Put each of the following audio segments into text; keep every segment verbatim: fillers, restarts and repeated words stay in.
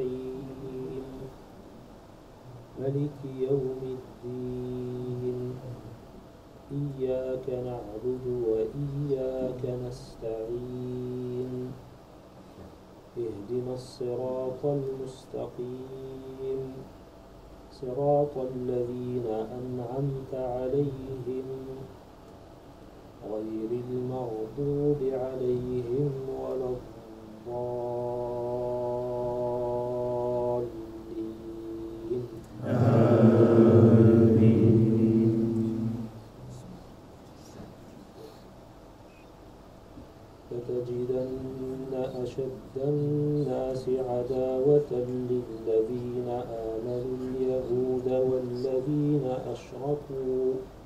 الرحيم ملك يوم الدين إياك نعبد وإياك نستعين اهدنا الصراط المستقيم صراط الذين أنعمت عليهم غير المغضوب عليهم ولا الضالين آمين. لتجدن أشد الناس عداوة للذين آمنوا اليهود والذين أشركوا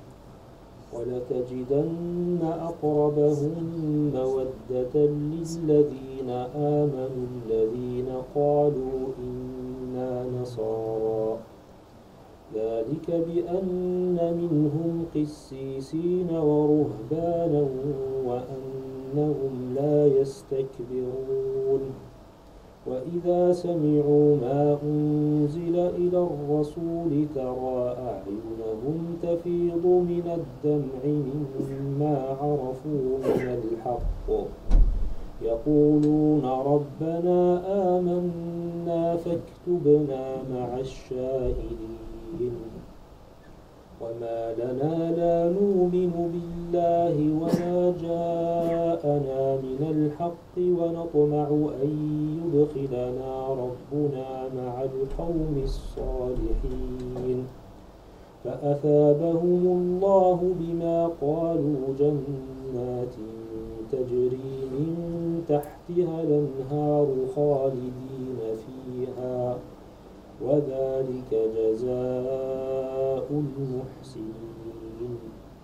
ولتجدن أقربهم مودة للذين آمنوا الذين قالوا إنا نصارى ذلك بأن منهم قسيسين ورهبانا وأنهم لا يستكبرون وإذا سمعوا ما أنزل إلى الرسول ترى أعينهم تفيض من الدمع مما عرفوا من الحق يقولون ربنا آمنا فاكتبنا مع الشاهدين وما لنا لا نؤمن بالله وما جاءنا من الحق ونطمع أن يدخلنا ربنا مع القوم الصالحين فأثابهم الله بما قالوا جنات تجري من تحتها الأنهار خالدين فيها وذلك جزاء المحسنين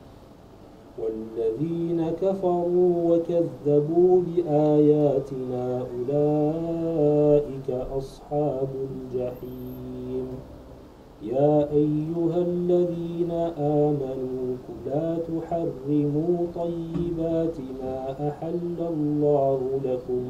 والذين كفروا وكذبوا بآياتنا أولئك أصحاب الجحيم يا أيها الذين آمنوا لا تحرموا طيبات ما أحل الله لكم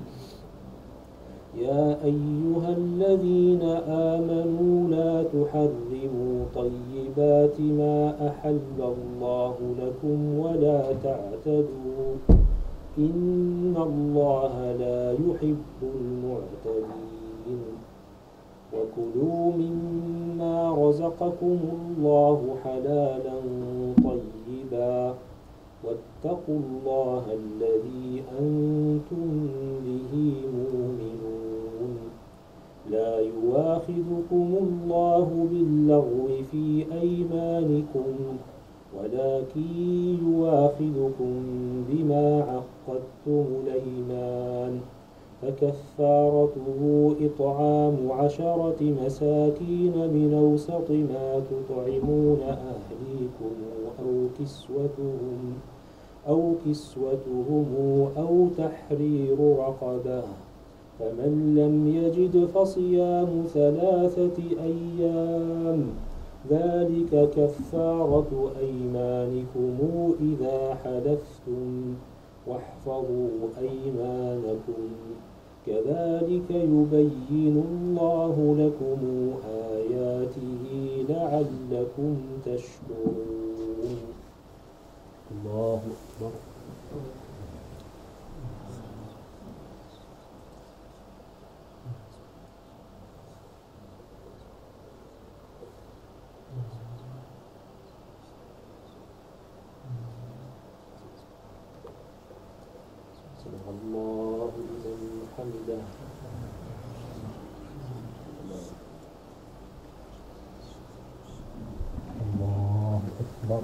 يا أيها الذين آمنوا لا تحرموا طيبات ما أحل الله لكم ولا تعتدوا إن الله لا يحب المعتدين وكلوا مما رزقكم الله حلالا طيبا واتقوا الله الذي أنتم به مؤمنون لا يواخذكم الله باللغو في أيمانكم ولكن يواخذكم بما عقدتم الأيمان فكفارته إطعام عشرة مساكين من أوسط ما تطعمون أهليكم أو كسوتهم أو كسوتهم أو تحرير رقبة فمن لم يجد فصيام ثلاثة أيام ذلك كفارة أيمانكم إذا حلفتم واحفظوا أيمانكم كذلك يبين الله لكم آياته لعلكم تشكرون. الله أكبر. سمع الله لمن حمده. الله أكبر.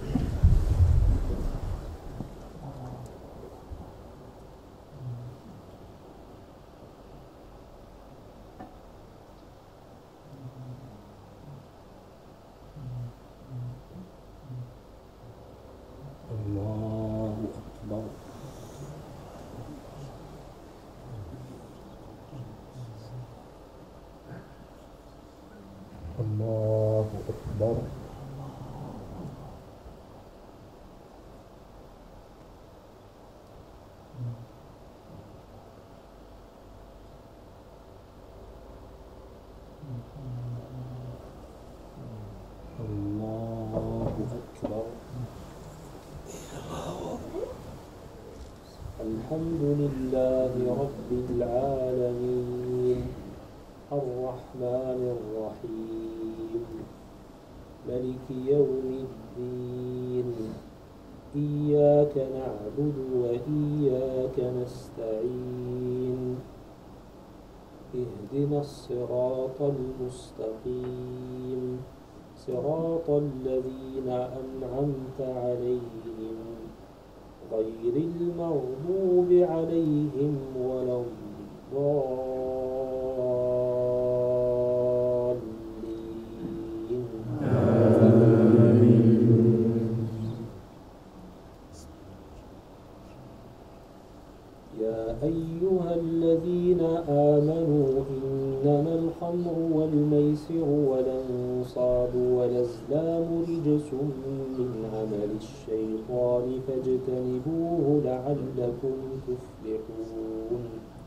الله أكبر. الله أكبر. الله أكبر. الحمد لله رب العالمين الرحمن الرحيم ملك يوم الدين إياك نعبد وإياك نستعين اهدنا الصراط المستقيم صراط الذين أنعمت عليهم غير المغضوب عليهم ولا الضالين. يا أيها الذين آمنوا إنما الخمر والميسر والأنصاب والأزلام رجس من عمل الشيطان فاجتنبوه لعلكم تفلحون.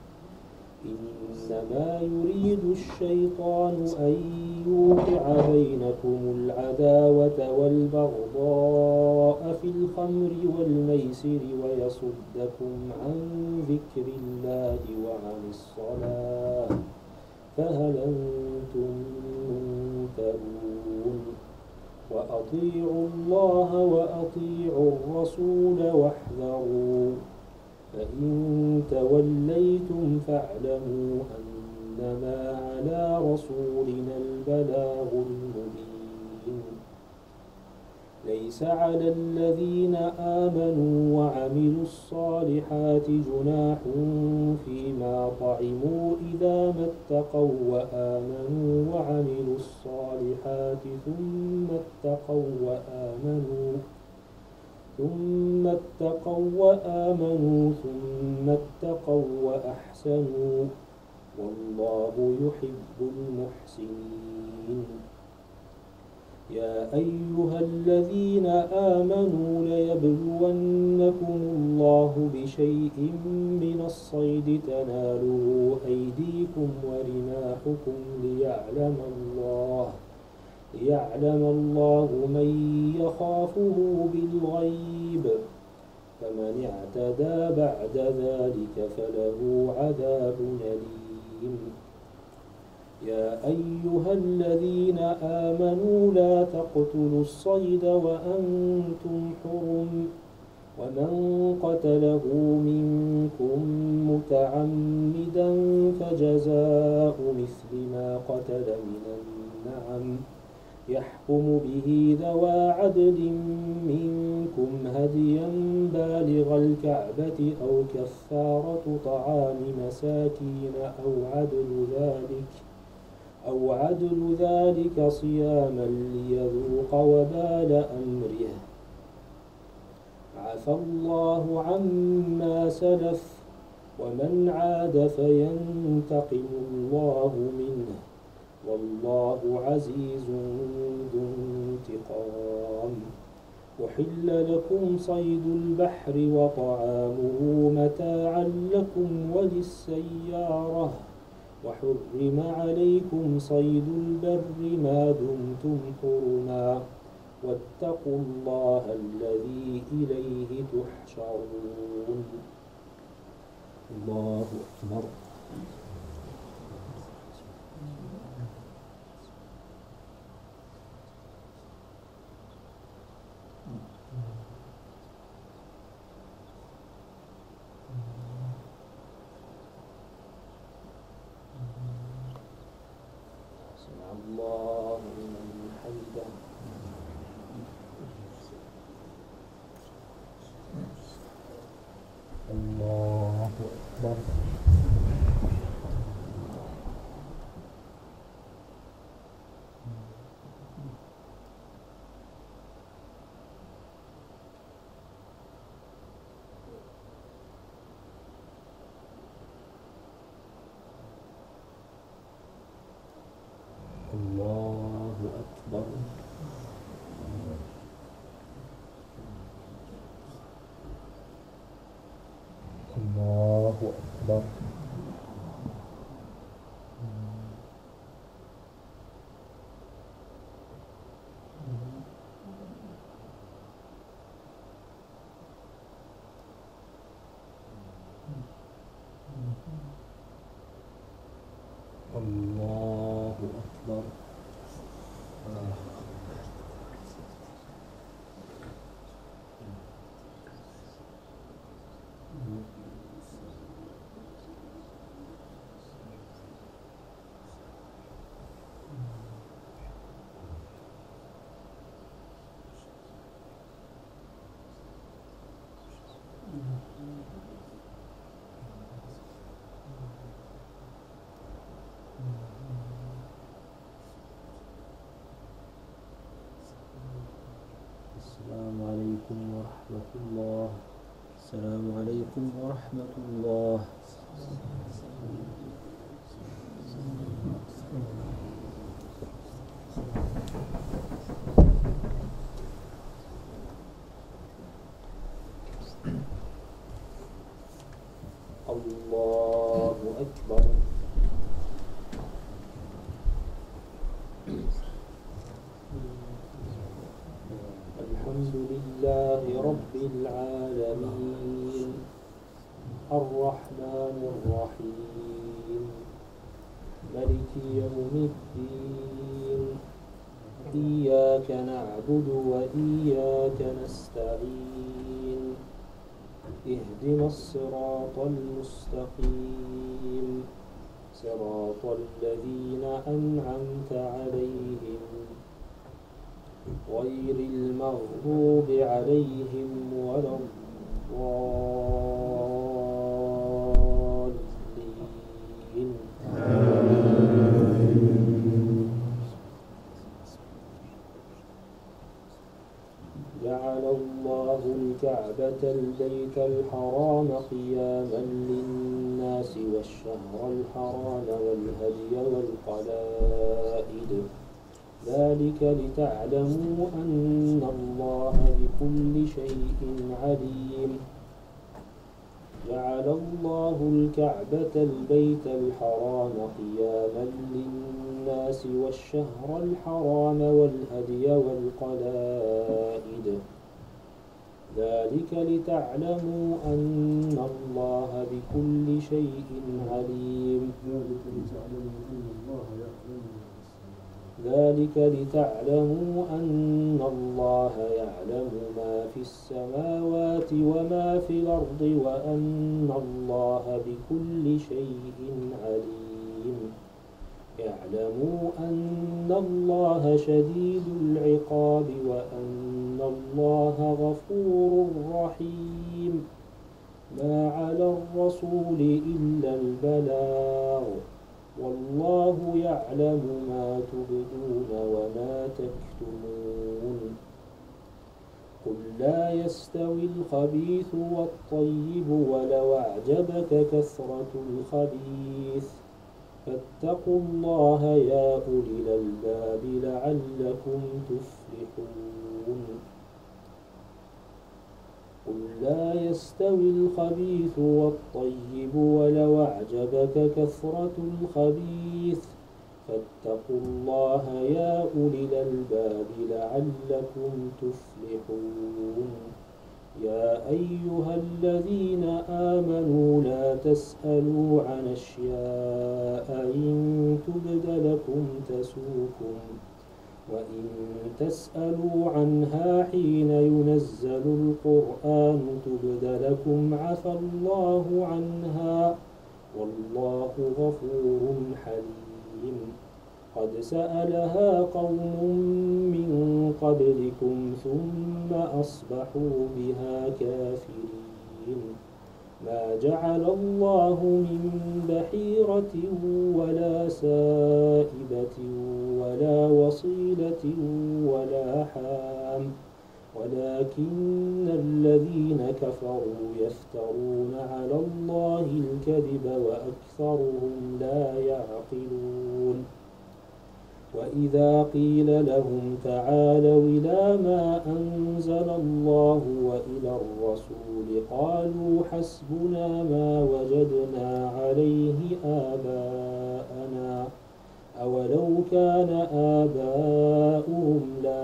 إنما يريد الشيطان أن يوقع بينكم العداوة والبغضاء في الخمر والميسر ويصدكم عن ذكر الله وعن الصلاة فهل أنتم منتهون. وأطيعوا الله وأطيعوا الرسول واحذروا فإن توليتم فاعلموا أنما على رسولنا البلاغ المبين. ليس على الذين آمنوا وعملوا الصالحات جناح فيما طعموا إذا ما اتقوا وآمنوا وعملوا الصالحات ثم اتقوا وآمنوا ثم اتقوا وآمنوا ثم اتقوا وأحسنوا والله يحب المحسنين. يا أيها الذين آمنوا ليبلونكم الله بشيء من الصيد تناله أيديكم ورماحكم ليعلم الله ليعلم الله من يخافه بالغيب فمن اعتدى بعد ذلك فله عذاب أليم. يا أيها الذين آمنوا لا تقتلوا الصيد وأنتم حرم ومن قتله منكم متعمدا فجزاء مثل ما قتل من النعم يحكم به ذوى عدل منكم هديا بالغ الكعبة أو كفارة طعام مساكين أو عدل ذلك أو عدل ذلك صياما ليذوق وبال أمره. عفى الله عما سلف ومن عاد فينتقم الله منه والله عزيز ذو انتقام. أحل لكم صيد البحر وطعامه متاعا لكم وللسيارة وحرم عليكم صيد البر ما دمتم حرما واتقوا الله الذي إليه تحشرون. الله أكبر. الله لمن حمده. الله أكبر. الله أكبر. الله أكبر. الله أكبر. السلام عليكم ورحمة الله. السلام عليكم ورحمة الله. الله أكبر. الحمد لله رب العالمين الرحمن الرحيم ملك يوم الدين إياك نعبد وإياك نستعين اهدنا الصراط المستقيم صراط الذين أنعمت عليهم غير المغضوب عليهم ولا الضالين. جعل الله الكعبة البيت الحرام قياما للناس والشهر الحرام والهدي والقلائد ذلك لتعلموا أن الله بكل شيء عليم. جعل الله الكعبة البيت الحرام قياما للناس والشهر الحرام والهدي والقلائد ذلك لتعلموا أن الله بكل شيء عليم. ذلك لتعلموا أن الله يعلم ما في السماوات وما في الأرض وأن الله بكل شيء عليم. اعلموا أن الله شديد العقاب وأن الله غفور رحيم. ما على الرسول إلا البلاغ والله يعلم ما تبدون وما تكتمون. قل لا يستوي الخبيث والطيب ولو أعجبك كثرة الخبيث فاتقوا الله يا أولي الألباب لعلكم تفلحون. قل لا يستوي الخبيث والطيب ولو أعجبك كثرة الخبيث فاتقوا الله يا أولي الألباب لعلكم تفلحون. يا أيها الذين آمنوا لا تسألوا عن أشياء إن تبد لكم تسؤكم وإن تسألوا عنها حين ينزل القرآن تبد لكم عفى الله عنها والله غفور حليم. قد سألها قوم من قبلكم ثم أصبحوا بها كافرين. ما جعل الله من بحيرة ولا سائبة ولا وصيلة ولا حام ولكن الذين كفروا يفترون على الله الكذب وأكثرهم لا يعقلون. وإذا قيل لهم تعالوا إلى ما أنزل الله وإلى الرسول قالوا حسبنا ما وجدنا عليه آباءنا أولو كان آباؤهم لا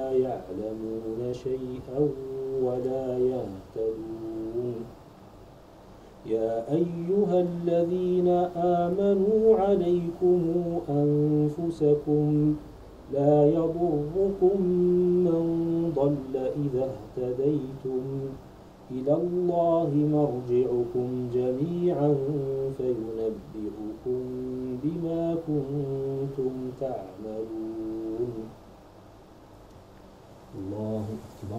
يعلمون شيئا ولا يهتدون. يا أيها الذين آمنوا عليكم أنفسكم لا يضركم من ضل إذا اهتديتم إلى الله مرجعكم جميعا فينبئكم بما كنتم تعملون. الله أكبر.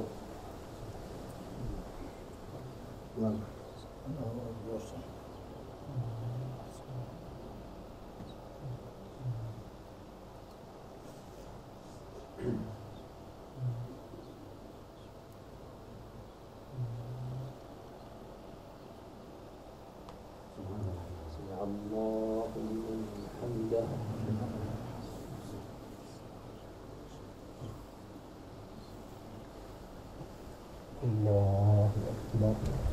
سمع الله لمن حمده. الله أكبر.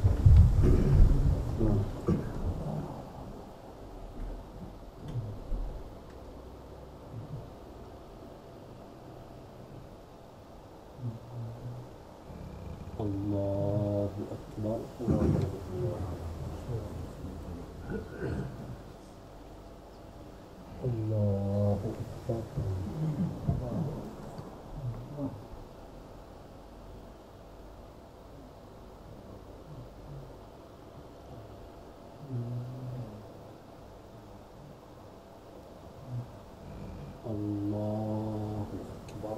الله أكبر. الله أكبر. الله أكبر.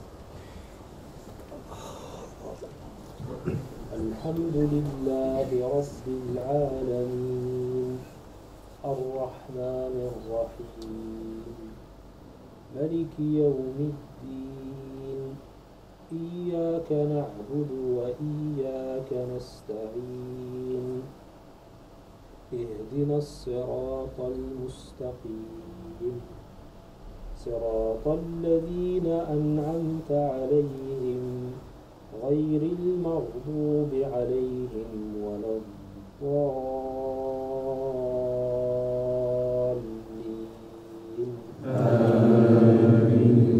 الحمد لله رب العالمين الرحمن الرحيم ملك يوم الدين إياك نعبد وإياك نستعين اهدنا الصراط المستقيم صراط الذين أنعمت عليهم غير المغضوب عليهم ولا الضالين. آمين.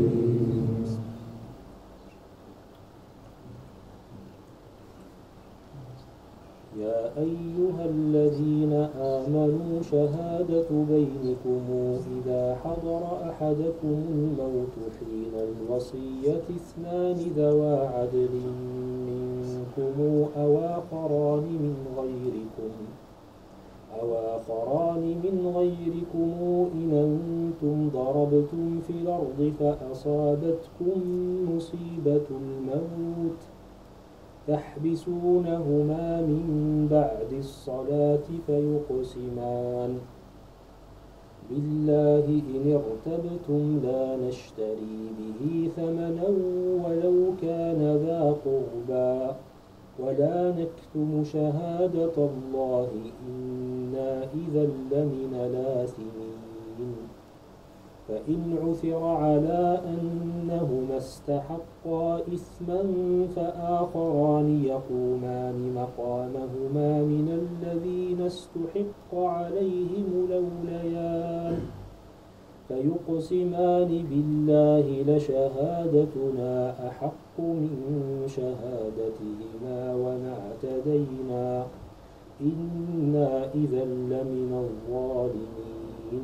يا أيها الذين آمنوا شهادة بينكم إذا حضر أحدكم الموت حين الوصية اثنان ذوى عدل منكم أو آخران من غيركم أو آخران من غيركم إن أنتم ضربتم في الأرض فأصابتكم مصيبة الموت تحبسونهما من بعد الصلاة فيقسمان بالله إن ارتبتم لا نشتري به ثمنا ولو كان ذا قربى ولا نكتم شهادة الله إنا إذا لمن الآثمين. فإن عثر على أنهما استحقا إثما فآخران يقومان مقامهما من الذين استحق عليهم الأوليان فيقسمان بالله لشهادتنا أحق من شهادتهما وما اعتدينا إنا إذا لمن الظالمين.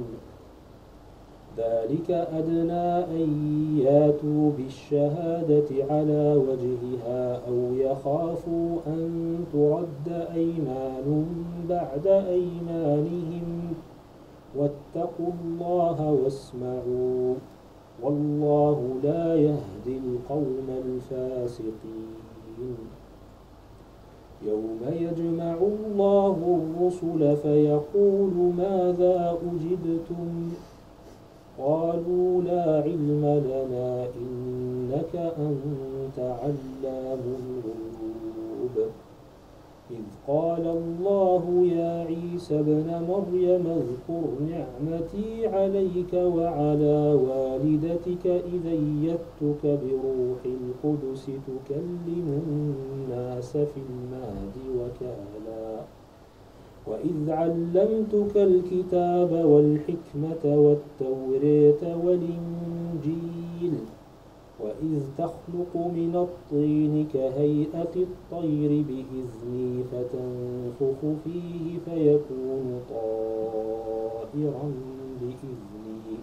ذلك أدنى أن ياتوا بالشهادة على وجهها أو يخافوا أن ترد أيمان بعد أيمانهم واتقوا الله واسمعوا والله لا يهدي القوم الفاسقين. يوم يجمع الله الرسل فيقول ماذا أجبتم قالوا لا علم لنا إنك أنت علام الغيوب. إذ قال الله يا عيسى ابن مريم اذكر نعمتي عليك وعلى والدتك إذ أيدتك بروح القدس تكلم الناس في المهد وكهلا وإذ علمتك الكتاب والحكمة والتوراة والإنجيل وإذ تخلق من الطين كهيئة الطير بإذني فتنفخ فيه فيكون طائرا بإذني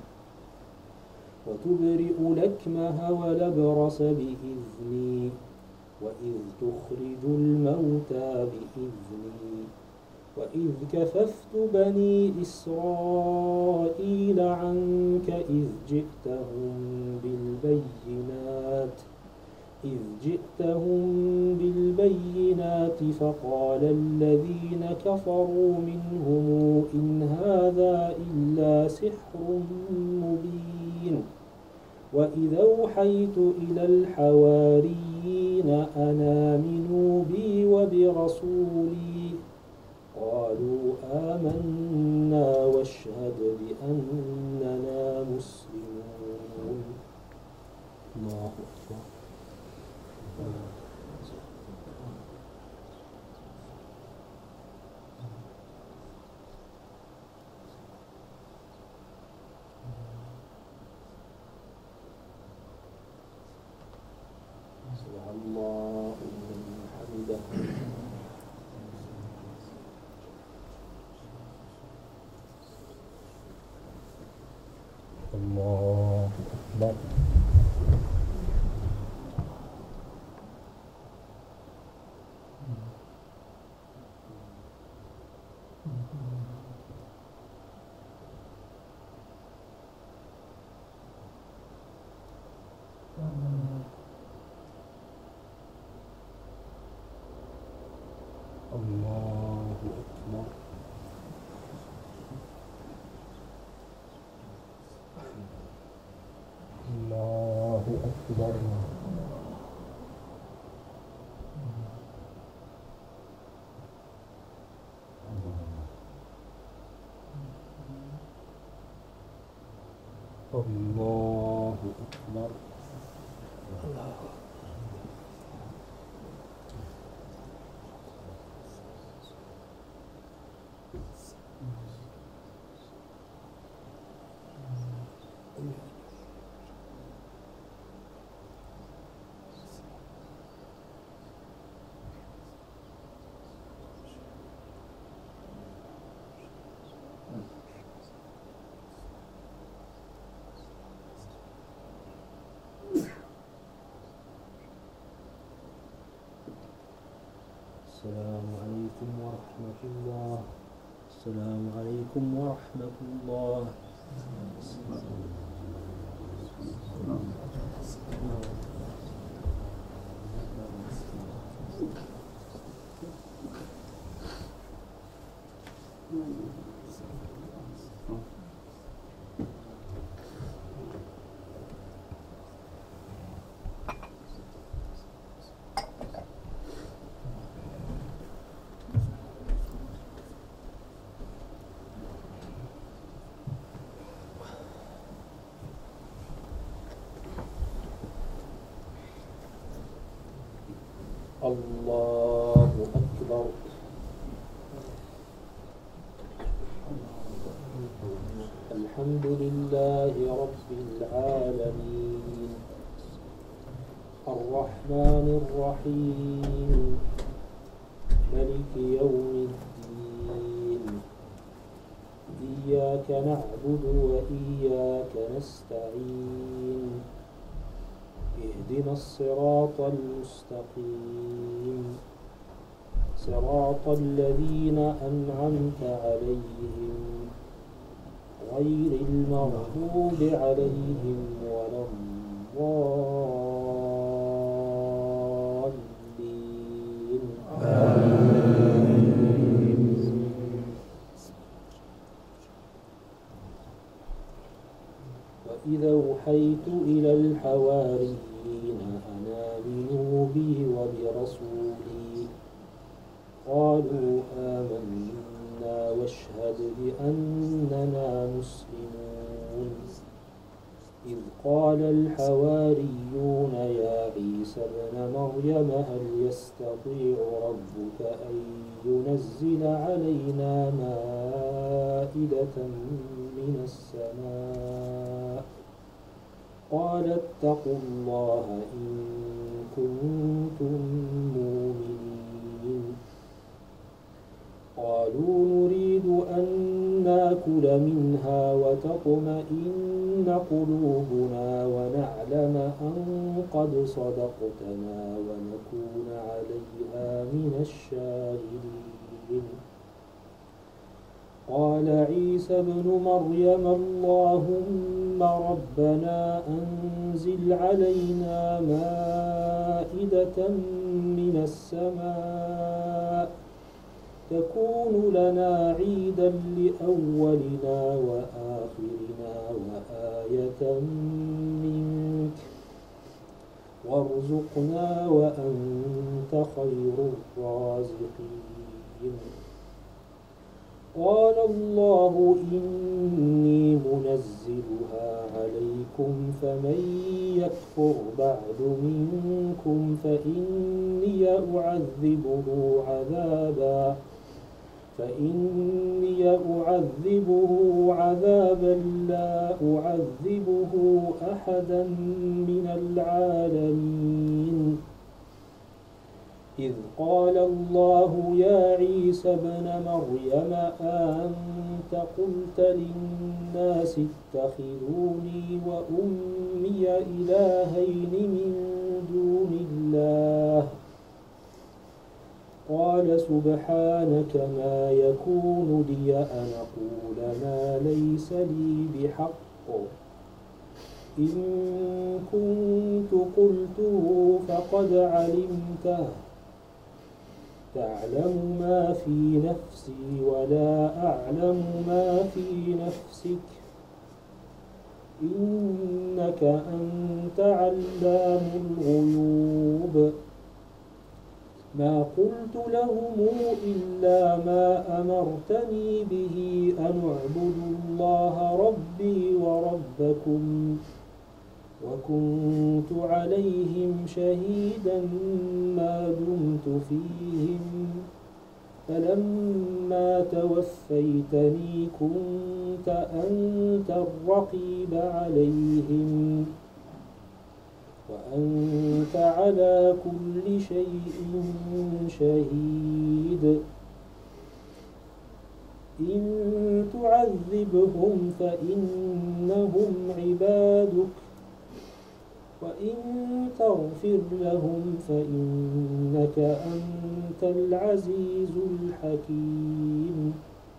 وتبرئ الأكمه والأبرص بإذني وإذ تخرج الموتى بإذني وإذ كففت بني إسرائيل عنك إذ جئتهم بالبينات إذ جئتهم بالبينات فقال الذين كفروا منهم إن هذا إلا سحر مبين وإذ أوحيت إلى الحواريين أن آمنوا بي وبرسولي قالوا آمنا واشهد بأننا مسلمون. الله أكبر. سمع الله لمن حمده. الله أكبر. الله أكبر. الله أكبر. الله أكبر. السلام عليكم ورحمة الله. السلام عليكم ورحمة الله. الله أكبر. الحمد لله رب العالمين الرحمن الرحيم ملك يوم الدين إياك نعبد وإياك نستعين اهدنا الصراط المستقيم صراط الذين أنعمت عليهم غير المغضوب عليهم ولا الضالين. وإذا أوحيت إلى الحواريين أن آمنوا بي وبرسولي قالوا آمنا واشهد بأننا مسلمون. إذ قال الحواريون يا عيسى ابن مريم هل يستطيع ربك أن ينزل علينا مائدة من السماء قال قال اتقوا الله إن كنتم مؤمنين قالوا نريد أن نأكل منها وتطمئن قلوبنا ونعلم أن قد صدقتنا ونكون عليها من الشاهدين قال عيسى ابن مريم اللهم ربنا أنزل علينا مائدة من السماء تكون لنا عيدا لأولنا وآخرنا وآية منك وارزقنا وأنت خير الرازقين قال الله إني منزلها عليكم فمن يكفر بعد منكم فإني أعذبه عذابا فإني أعذبه عذابا لا أعذبه أحدا من العالمين إذ قال الله يا عيسى ابن مريم أنت قلت للناس اتخذوني وأمي إلهين من دون الله قال سبحانك ما يكون لي أن أقول ما ليس لي بحق إن كنت قلته فقد علمته تعلم ما في نفسي ولا أعلم ما في نفسك إنك أنت علام الغيوب ما قلت لهم إلا ما أمرتني به أن اعبدوا الله ربي وربكم وكنت عليهم شهيدا ما دمت فيهم فلما توفيتني كنت أنت الرقيب عليهم وأنت على كل شيء شهيد إن تعذبهم فإنهم عبادك وإن تغفر لهم فإنك أنت العزيز الحكيم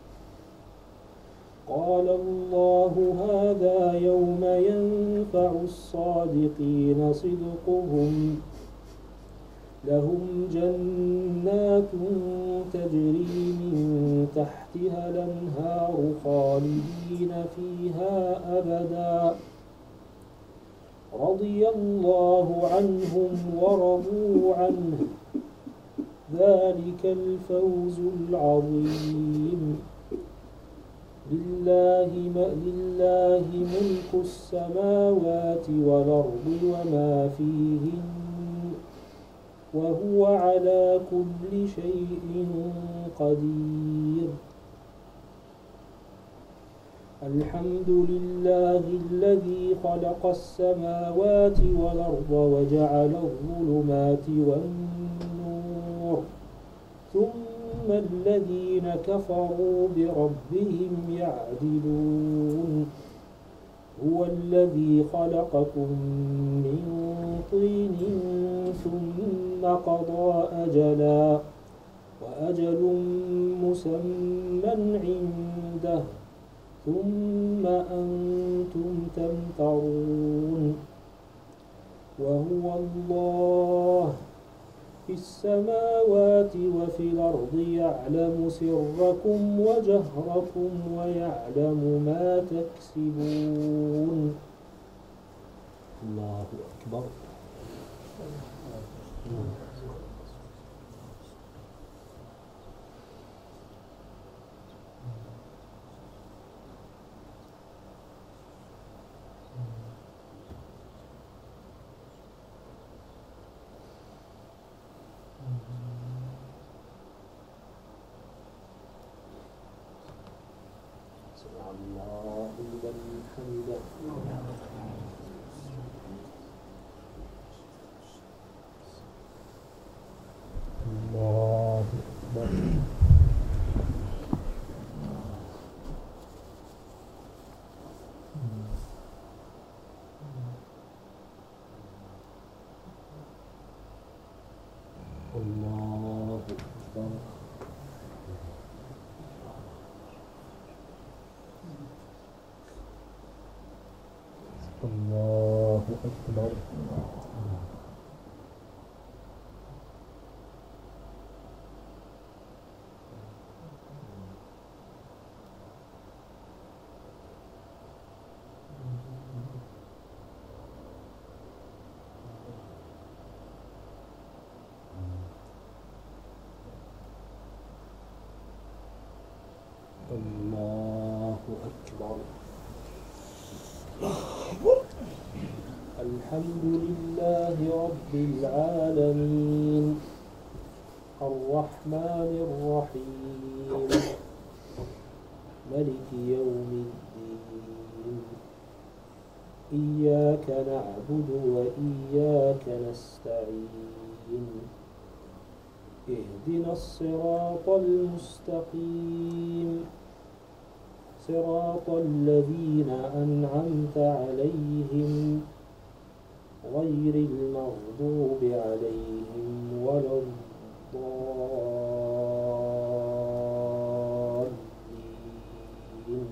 قال الله هذا يوم ينفع الصادقين صدقهم لهم جنات تجري من تحتها الأنهار خالدين فيها أبدا رضي الله عنهم ورضوا عنه ذلك الفوز العظيم لله, لله ملك السماوات والأرض وما فيهن وهو على كل شيء قدير الحمد لله الذي خلق السماوات والأرض وجعل الظلمات والنور ثم الذين كفروا بربهم يعدلون هو الذي خلقكم من طين ثم قضى أجلا وأجل مسمى عنده ثم أنتم تمترون وهو الله في السماوات وفي الأرض يعلم سركم وجهركم ويعلم ما تكسبون الله أكبر الله لمن حمده الله أكبر. الله أكبر. الحمد لله رب العالمين الرحمن الرحيم ملك يوم الدين إياك نعبد وإياك نستعين اهدنا الصراط المستقيم صراط الذين أنعمت عليهم غير المغضوب عليهم ولا الضالين.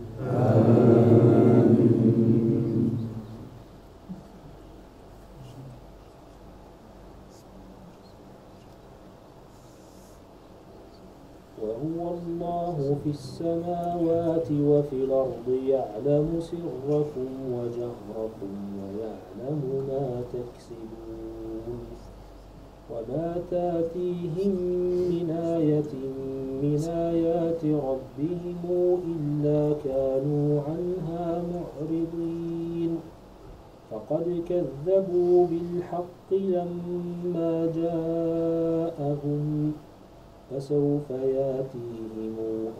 وهو الله في السماوات وفي الأرض يعلم سركم وجهركم ويعلم ما تكسبون وما تاتيهم من آية من آيات ربهم إلا كانوا عنها معرضين فقد كذبوا بالحق لما جاءهم فسوف ياتيهم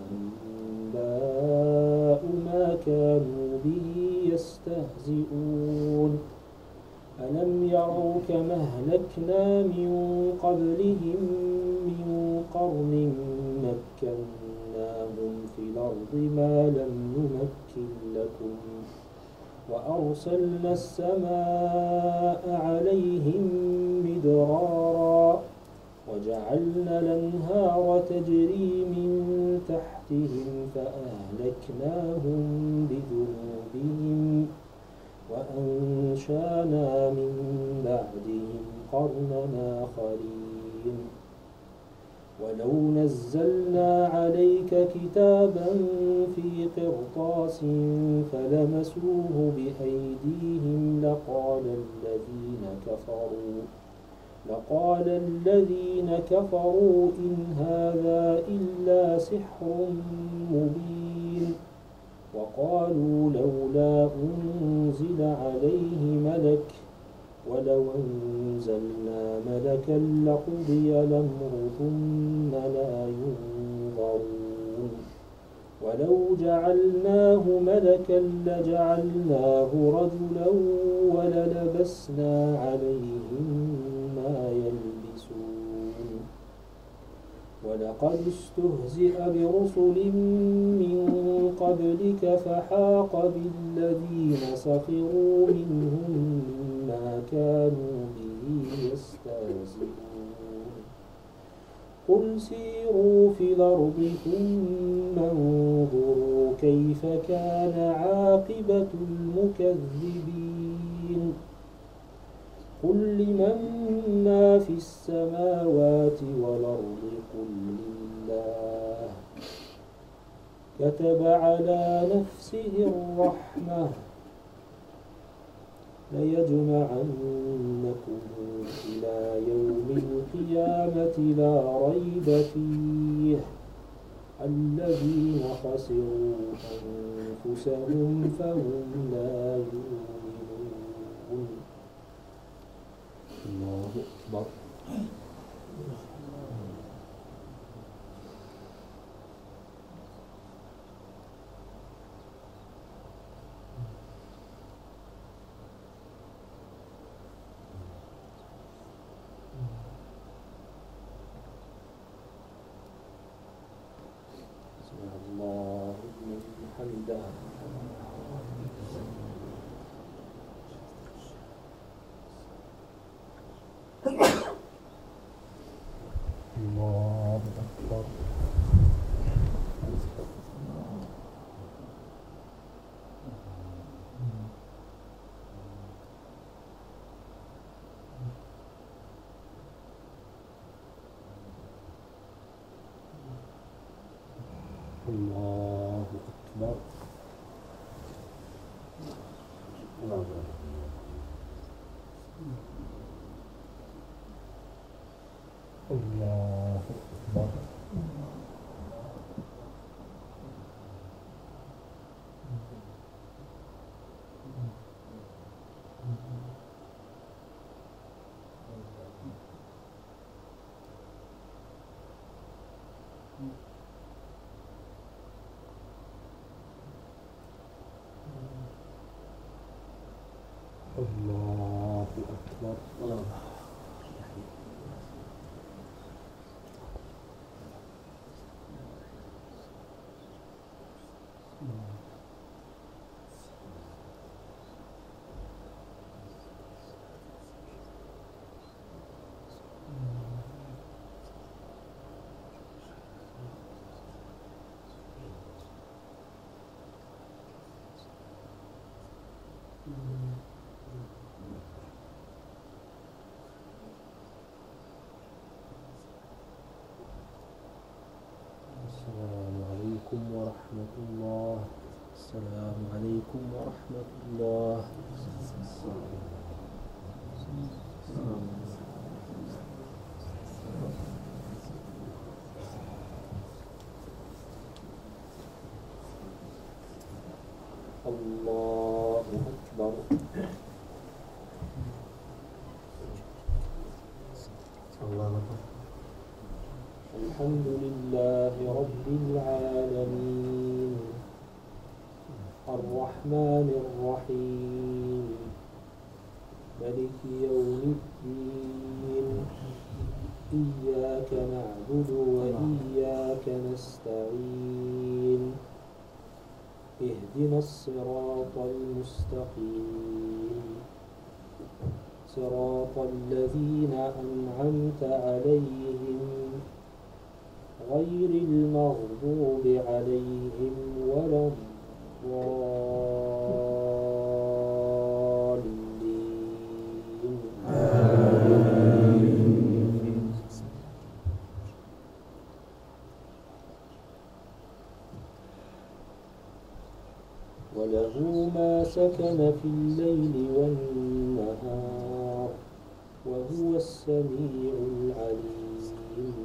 أنباء ما كانوا به يستهزئون ألم يروا كما أهلكنا من قبلهم من قرن مكناهم في الأرض ما لم نمكن لكم وأرسلنا السماء عليهم مدرارا وجعلنا الأنهار تجري من تحتهم فأهلكناهم بذنوبهم وأنشأنا من بعدهم قرنا آخرين ولو نزلنا عليك كتابا في قرطاس فلمسوه بأيديهم لقال الذين كفروا لقال الذين كفروا إن هذا إلا سحر مبين وقالوا لولا أنزل عليه ملك ولو أنزلنا ملكا لقضي الأمر ثم لا ينظرون ولو جعلناه ملكا لجعلناه رجلا وللبسنا عليهم ما يلبسون ولقد استهزئ برسل من قبلك فحاق بالذين سخروا منهم ما كانوا به يستهزئون قل سيروا في الأرض ثم انظروا كيف كان عاقبة المكذبين قل لمن ما في السماوات والأرض قل لله كتب على نفسه الرحمة ليجمعنكم إلى يوم القيامة لا ريب فيه الذين خسروا أنفسهم فهم لا يؤمنون. الله أكبر. سمع الله لمن حمده. الله أكبر. الله أكبر. الله أكبر. السلام عليكم ورحمة الله. السلام عليكم ورحمة الله. الله أكبر. الله أكبر. الحمد لله رب العالمين الرحمن الرحيم ملك يوم الدين إياك نعبد وإياك نستعين اهدنا الصراط المستقيم صراط الذين أنعمت عليهم غير المغضوب عليهم ولا الضالين. وله ما سكن في الليل والنهار وهو السميع العليم.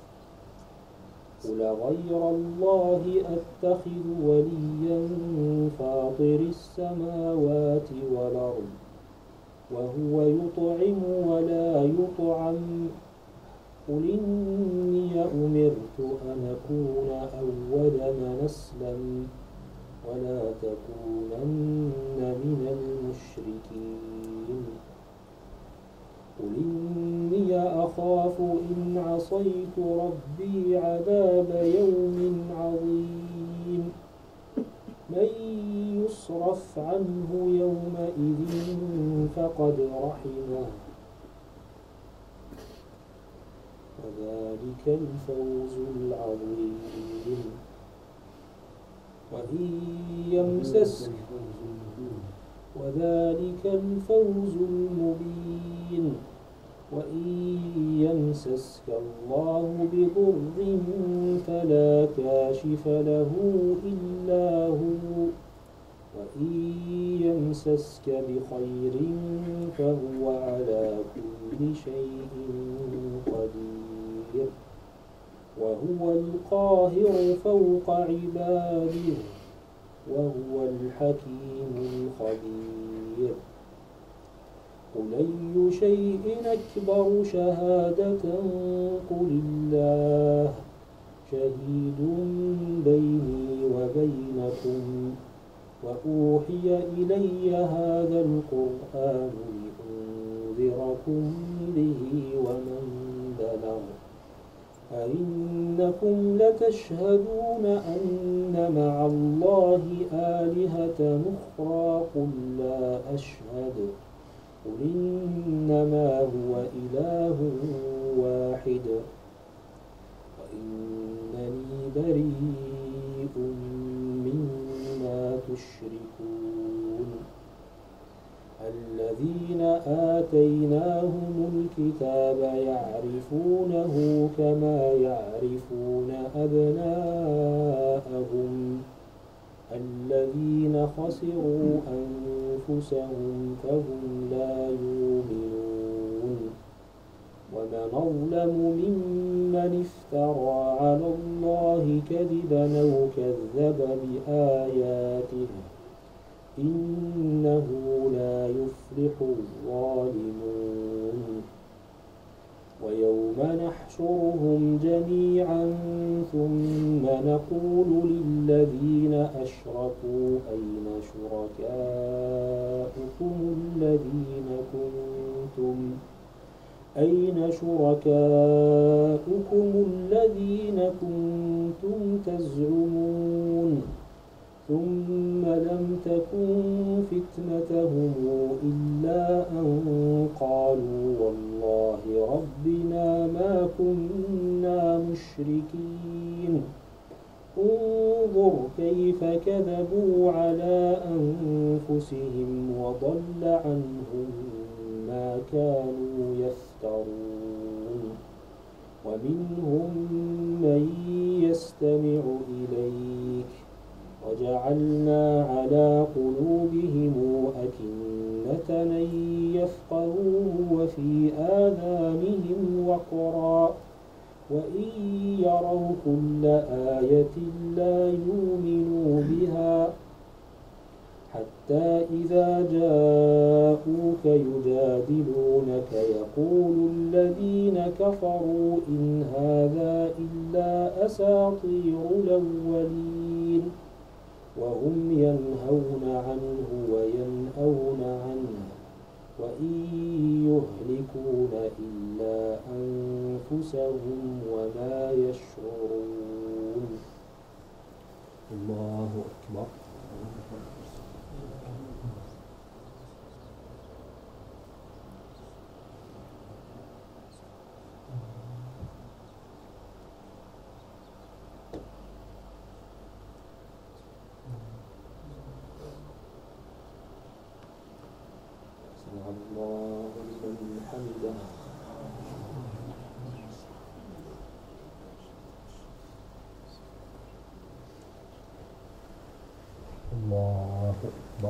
قل غير الله أتخذ وليا فاطر السماوات والأرض وهو يطعم ولا يطعم قل إني أمرت أن أكون أول من أسلم ولا تكونن من المشركين. قل إني أخاف إن عصيت ربي عذاب يوم عظيم. من يصرف عنه يومئذ فقد رحمه وذلك الفوز العظيم. وإن يمسسك وذلك الفوز المبين. وإن يمسسك الله بضر فلا كاشف له إلا هو وإن يمسسك بخير فهو على كل شيء قدير وهو القاهر فوق عباده وهو الحكيم الخبير. قل أي شيء أكبر شهادة قل الله شهيد بيني وبينكم وأوحي إلي هذا القرآن لأنذركم به ومن بلغ. أئنكم لتشهدون أن مع الله آلهة أخرى قل لا أشهد قل إنما هو إله واحد وإنني بريء مما تشركون. الذين آتيناهم الكتاب يعرفونه كما يعرفون أبناءهم الذين خسروا أنفسهم فهم لا يؤمنون ومن أظلم ممن افترى على الله كذبا أو كذب بآياته إنه لا يفلح الظالمون ويوم نحشرهم جميعا ثم نقول للذين أشركوا أين شركاؤكم الذين كنتم أين شركاؤكم الذين كنتم تزعمون ثم لم تكن فتنتهم إلا أن قالوا والله ربنا ما كنا مشركين انظر كيف كذبوا على أنفسهم وضل عنهم ما كانوا يفترون ومنهم من يستمع إليك وجعلنا على قلوبهم أكنة أن يفقهوا وفي آذانهم وقرا وإن يروا كل آية لا يؤمنوا بها حتى إذا جاءوك يجادلونك يقول الذين كفروا إن هذا إلا أساطير الأولين وهم ينهون عنه وينأون عنه وإن يهلكون إلا أنفسهم وما يشعرون. الله أكبر. الله لمن حمده. الله أكبر.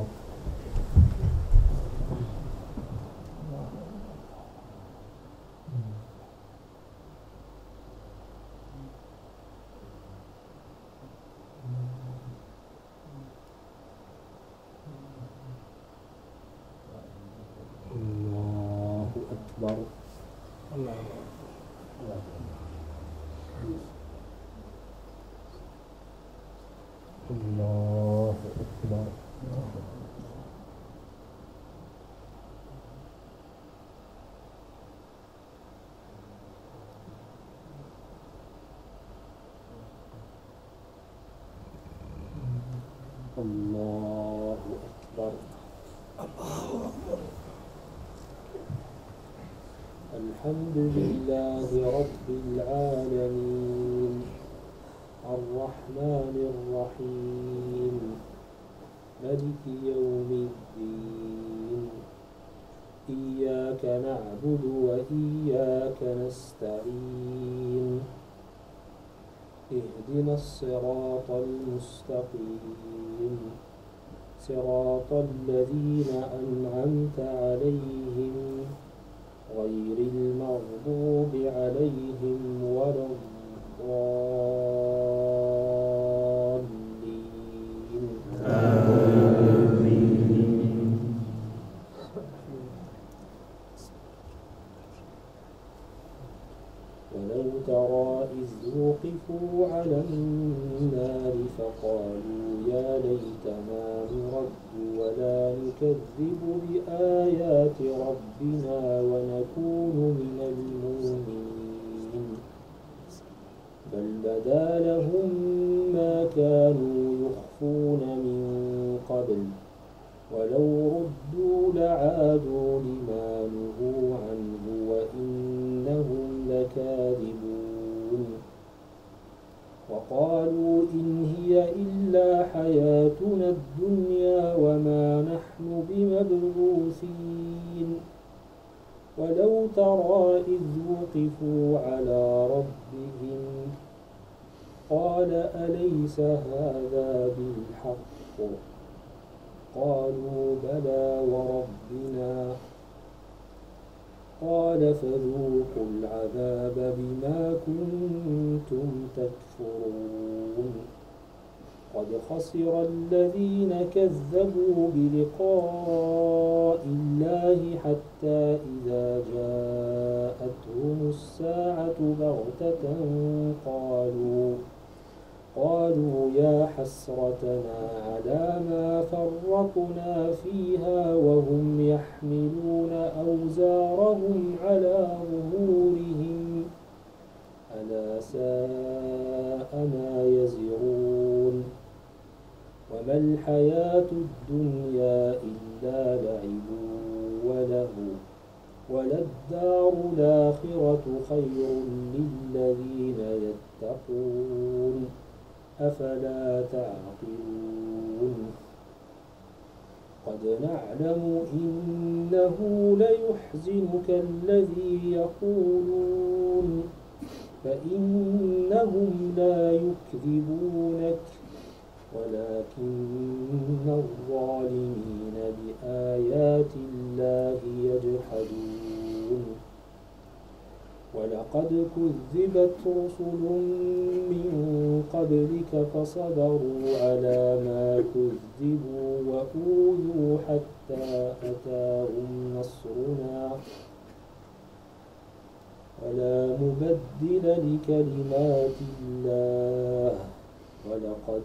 أكبر. الله الله أكبر. الله أكبر. الحمد لله رب العالمين الرحمن الرحيم مالك يوم الدين إياك نعبد وإياك نستعين اهدنا الصراط المستقيم صراط الذين أنعمت عليهم غير المغضوب عليهم ولا الضالين. آمين. ولو ترى إذ وقفوا على النار فقالوا يا ليتنا نرد ولا نكذب بآيات ربنا ونكون من المؤمنين بل بدا لهم ما كانوا يخفون من قبل ولو ردوا لعادوا لما نهوا عنه وإنهم لكاذبون وقالوا إن هي إلا حياتنا الدنيا وما نحن بمبعوثين ولو ترى إذ وقفوا على ربهم قال أليس هذا بالحق قالوا بلى وربنا قال فذوقوا العذاب بما كنتم تكفرون قد خسر الذين كذبوا بلقاء الله حتى إذا جاءتهم الساعة بغتة قالوا قالوا يا حسرتنا على ما فرطنا فيها وهم يحملون أوزارهم على ظهورهم ألا ساء ما يزرون وما الحياة الدنيا إلا لعب ولهو وللدار الآخرة خير للذين يتقون أفلا تعقلون قد نعلم إنه ليحزنك الذي يقولون فإنهم لا يكذبونك ولكن الظالمين بآيات الله يجحدون ولقد كذبت رسل من قبلك فصبروا على ما كذبوا وأوذوا حتى أتاهم نصرنا ولا مبدل لكلمات الله ولقد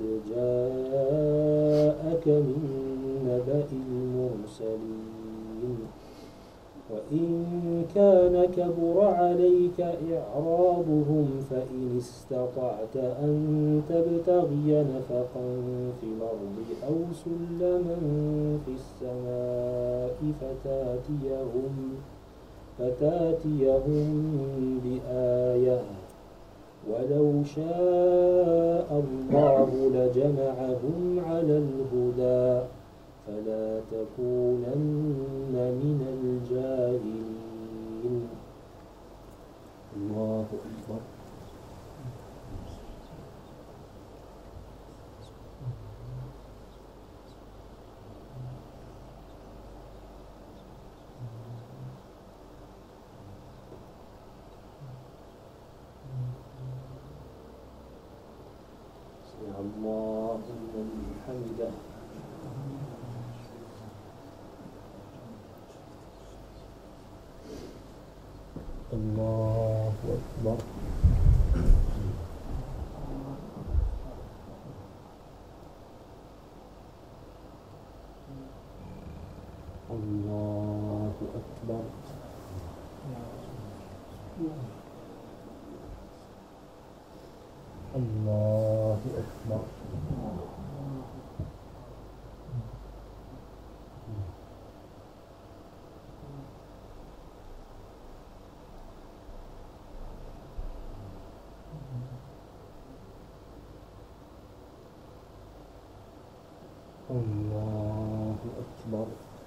جاءك من نبأ المرسلين وإن كان كبر عليك إعراضهم فإن استطعت أن تبتغي نفقا في الأرض أو سلما في السماء فتاتيهم فتاتيهم بآية ولو شاء الله لجمعهم على الهدى فلا تكونن من الجاهلين الله أكبر سمع الله لمن حمده الله أكبر الله أكبر الله أكبر الله أكبر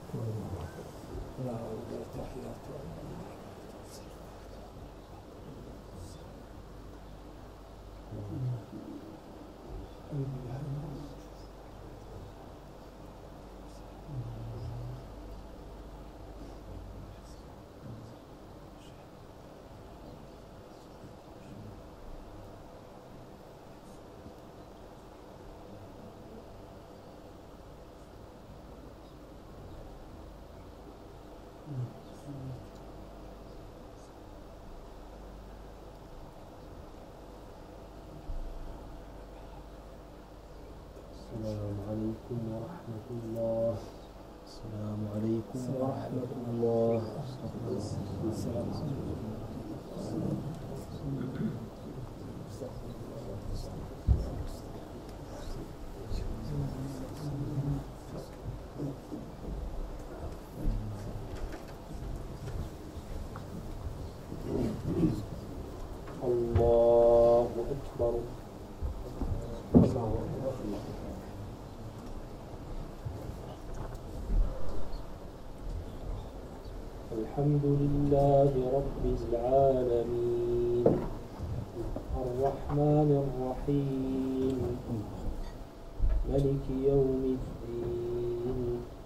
السلام عليكم ورحمة الله السلام عليكم ورحمة الله الله أكبر الحمد لله رب العالمين الرحمن الرحيم ملك يوم الدين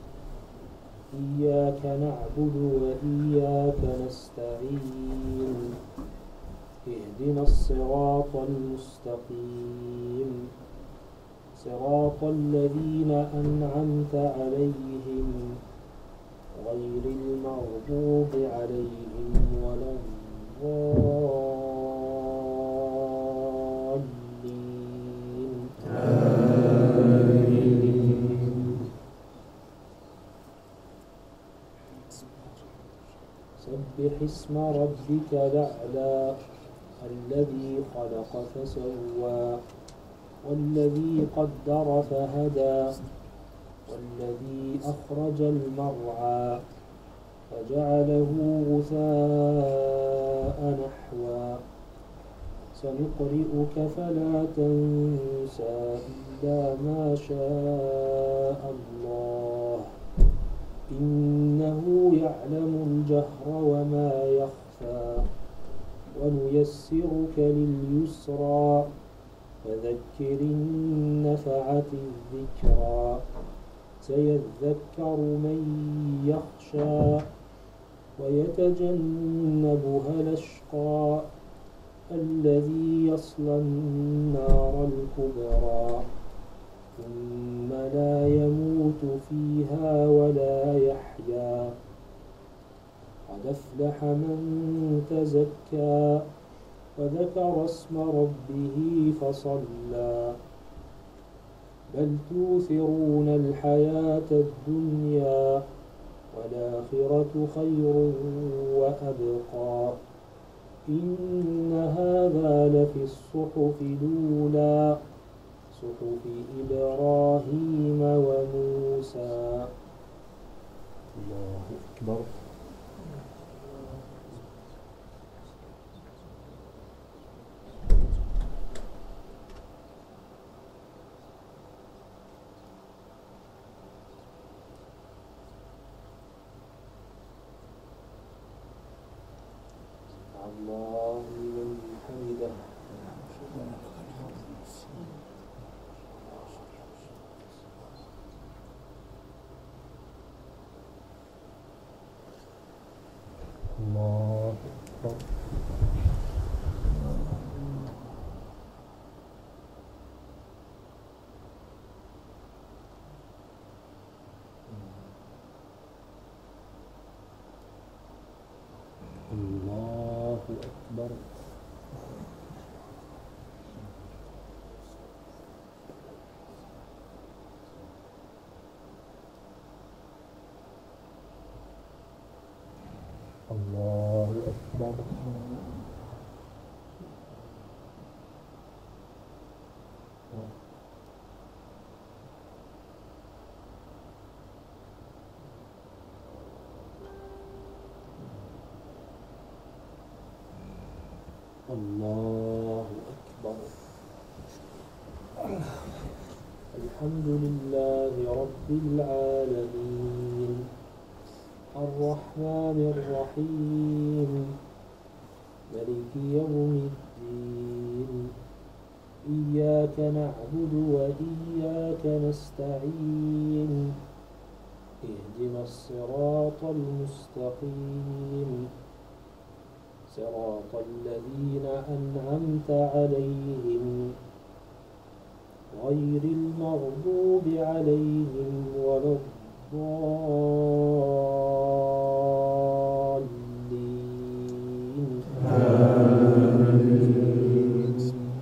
إياك نعبد وإياك نستعين اهدنا الصراط المستقيم صراط الذين أنعمت عليهم غير المغضوب عليهم ولا الضالين آمين. سبح اسم ربك الأعلى الذي خلق فسوى والذي قدر فهدى والذي أخرج المرعى فجعله غثاء نحوا سنقرئك فلا تنسى إلا ما شاء الله إنه يعلم الجهر وما يخفى ونيسرك لليسرى فذكر إن نفعت الذكرى سيذكر من يخشى ويتجنبها الأشقى الذي يصلى النار الكبرى ثم لا يموت فيها ولا يحيا قد أفلح من تزكى وذكر اسم ربه فصلى بل توثرون الحياة الدنيا والآخرة خير وأبقى إن هذا لفي الصحف الأولى صحف إبراهيم وموسى. الله أكبر. الله لمن حمده. الله أكبر. الله أكبر. الله أكبر. الله أكبر. الحمد لله رب العالمين الرحمن الرحيم ملك يوم الدين إياك نعبد وإياك نستعين اهدنا الصراط المستقيم صراط الذين أنعمت عليهم غير المغضوب عليهم ولا الضالين آمين.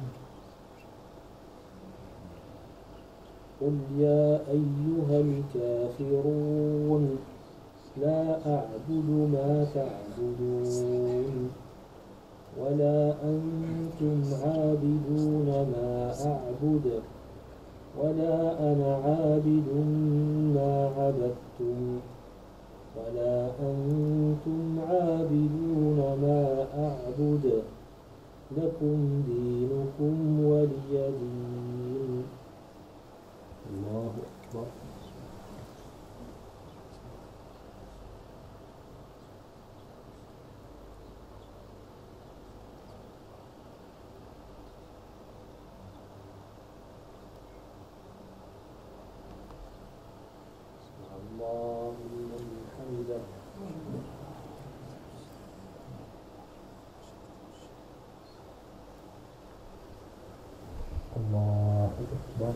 قل يا أيها الكافرون لا أعبد ما تعبدون ولا أنتم عابدون ما أعبد ولا أنا عابد ما عبدتم ولا أنتم عابدون ما أعبد لكم دينكم ولي دين. الله أكبر. الله أكبر.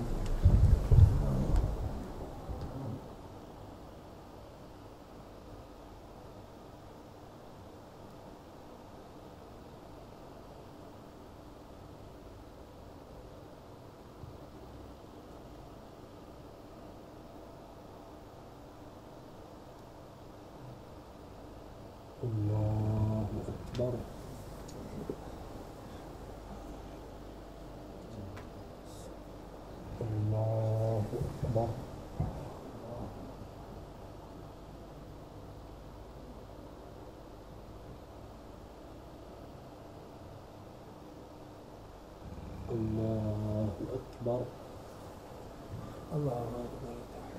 الله أكبر. الله أكبر. الله أكبر. الله أكبر.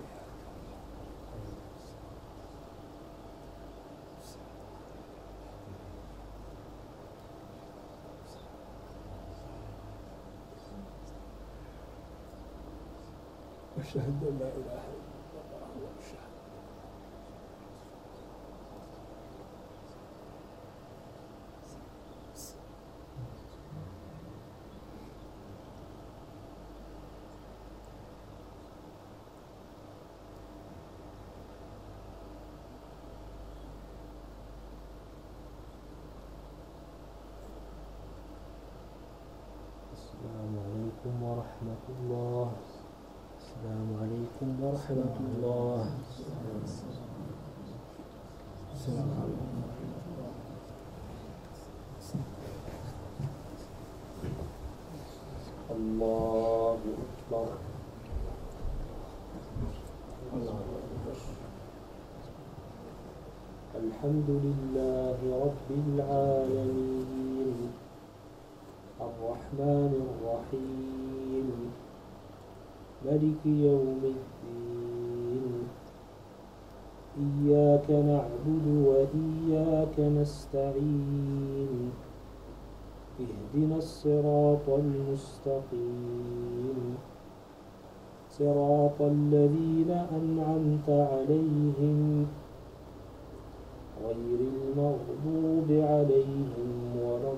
أشهد أن لا إله إلا الله وأشهد السلام عليكم ورحمة الله. السلام عليكم ورحمة الله. السلام عليكم. الله أكبر. الحمد لله رب العالمين الرحمن الرحيم ملك يوم الدين إياك نعبد وإياك نستعين اهدنا الصراط المستقيم صراط الذين أنعمت عليهم غير المغضوب عليهم ولا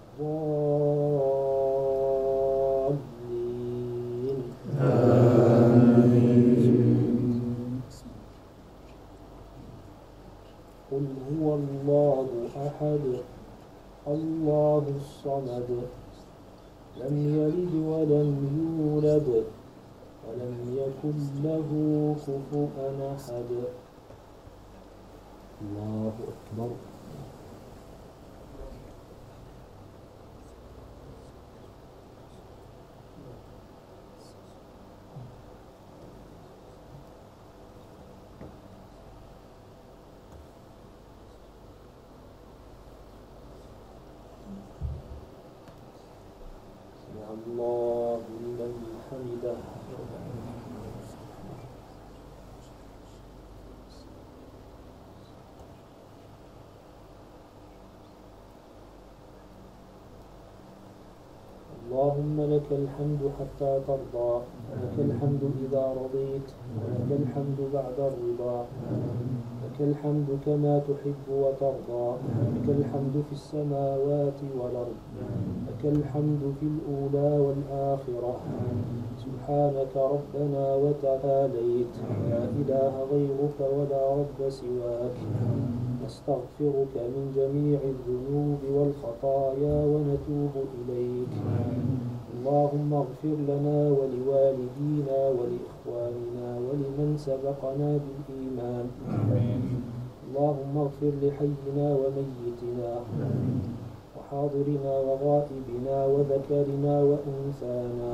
الضالين. آمين. قل هو الله أحد الله الصمد لم يلد ولم يولد ولم يكن له كفوا أحد. الله أكبر. سمع الله لمن حمده. اللهم لك الحمد حتى ترضى ولك الحمد إذا رضيت ولك الحمد بعد الرضا لك الحمد كما تحب وترضى لك الحمد في السماوات والأرض لك الحمد في الأولى والآخرة. سبحانك ربنا وتعاليت لا إله غيرك ولا رب سواك. نستغفرك من جميع الذنوب والخطايا ونتوب إليك. اللهم اغفر لنا ولوالدينا ولإخواننا ولمن سبقنا بالإيمان. اللهم اغفر لحينا وميتنا وحاضرنا وغائبنا وذكرنا وأنثانا.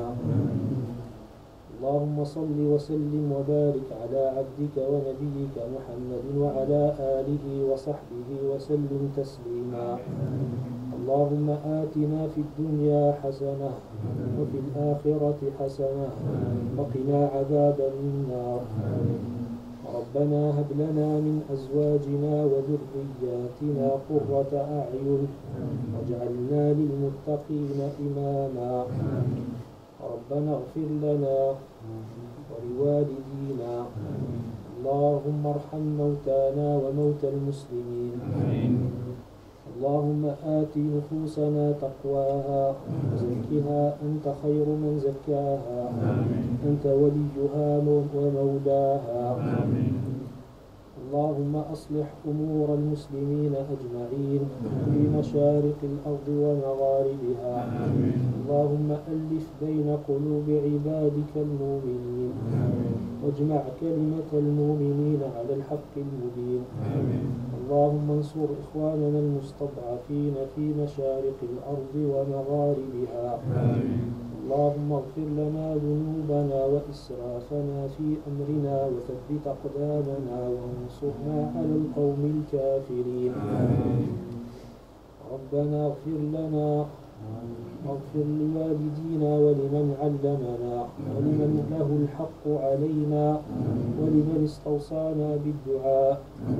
اللهم صل وسلم وبارك على عبدك ونبيك محمد وعلى آله وصحبه وسلم تسليما. اللهم آتنا في الدنيا حسنة وفي الآخرة حسنة وقنا عذاب النار. ربنا هب لنا من أزواجنا وذرياتنا قرة أعين واجعلنا للمتقين إماما. ربنا اغفر لنا ولوالدينا. اللهم ارحم موتانا وموتى المسلمين. آمين. اللهم آت نفوسنا تقواها وزكها أنت خير من زكاها. آمين. أنت وليها ومولاها. آمين. اللهم أصلح أمور المسلمين أجمعين في مشارق الأرض ومغاربها. آمين. اللهم ألف بين قلوب عبادك المؤمنين واجمع كلمة المؤمنين على الحق المبين. آمين. اللهم انصر إخواننا المستضعفين في مشارق الأرض ومغاربها. آمين. اللهم اغفر لنا ذنوبنا وإسرافنا في أمرنا وثبت أقدامنا وانصرنا على القوم الكافرين. آمين. ربنا اغفر لنا واغفر لوالدينا ولمن علمنا ولمن له الحق علينا ولمن استوصانا بالدعاء.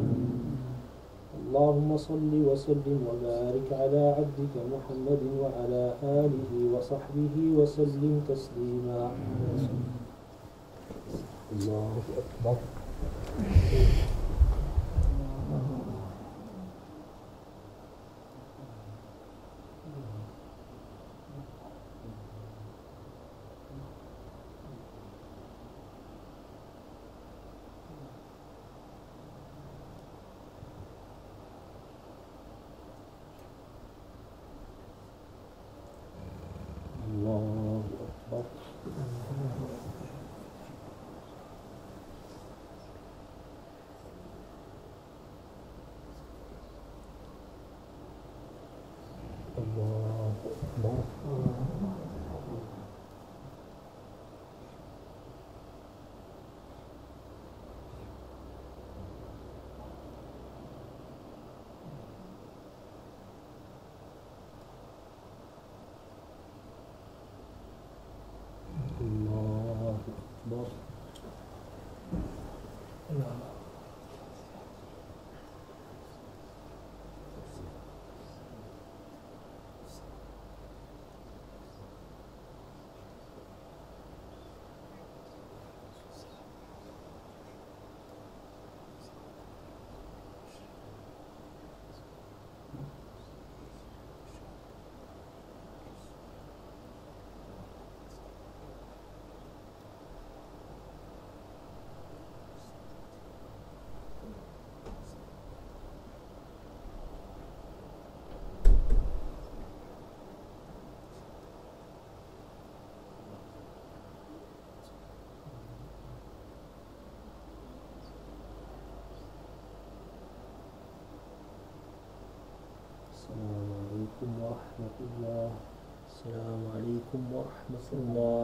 اللهم صل وسلم وبارك على عبدك محمد وعلى آله وصحبه وسلم تسليما. الله أكبر. الله أكبر. الله أكبر. الله أكبر. السلام عليكم ورحمة الله. السلام عليكم ورحمة الله.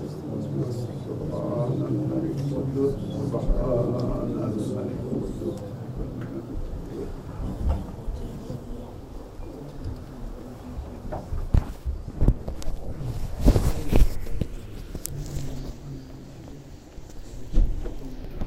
سبحان الملك القدوس سبحان الملك القدوس